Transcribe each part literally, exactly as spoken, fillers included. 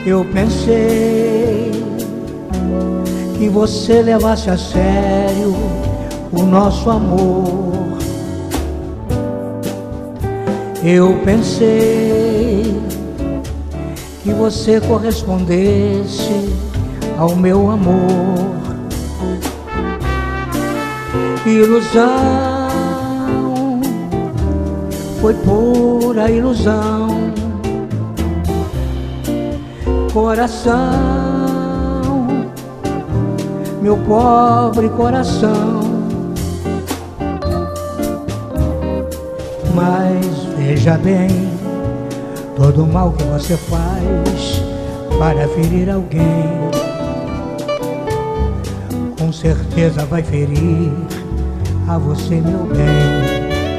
Eu pensei que você levasse a sério o nosso amor. Eu pensei que você correspondesse ao meu amor. Ilusão, foi pura ilusão. Coração, meu pobre coração. Mas veja bem, todo o mal que você faz para ferir alguém, com certeza vai ferir a você, meu bem.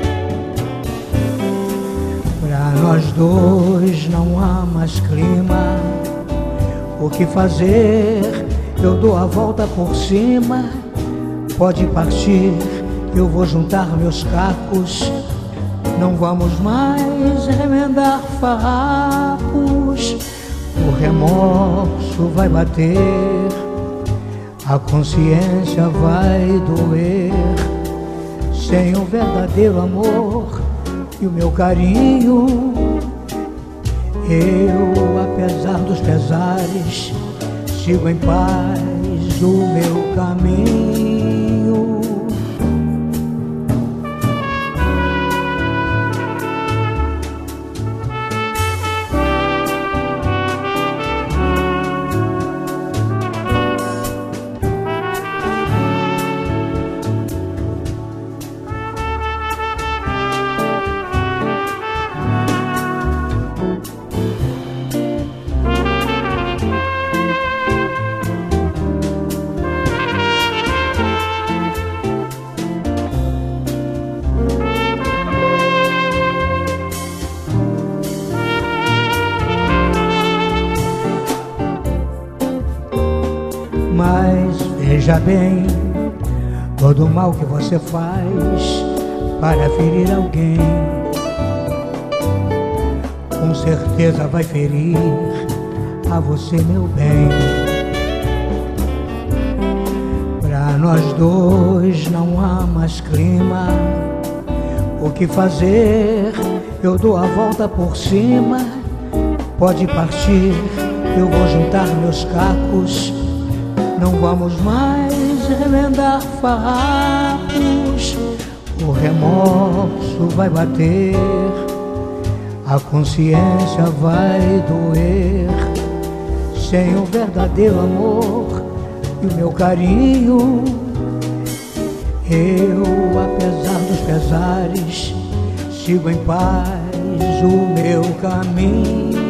Pra nós dois não há mais clima. O que fazer? Eu dou a volta por cima. Pode partir, eu vou juntar meus cacos. Não vamos mais remendar farrapos. O remorso vai bater, a consciência vai doer. Sem o verdadeiro amor e o meu carinho, eu, apesar dos pesares, sigo em paz o meu caminho. Mas veja bem, todo o mal que você faz para ferir alguém, com certeza vai ferir a você, meu bem. Pra nós dois não há mais clima. O que fazer? Eu dou a volta por cima. Pode partir, eu vou juntar meus cacos. Não vamos mais remendar farrapos. O remorso vai bater, a consciência vai doer. Sem o verdadeiro amor e o meu carinho, eu, apesar dos pesares, sigo em paz o meu caminho.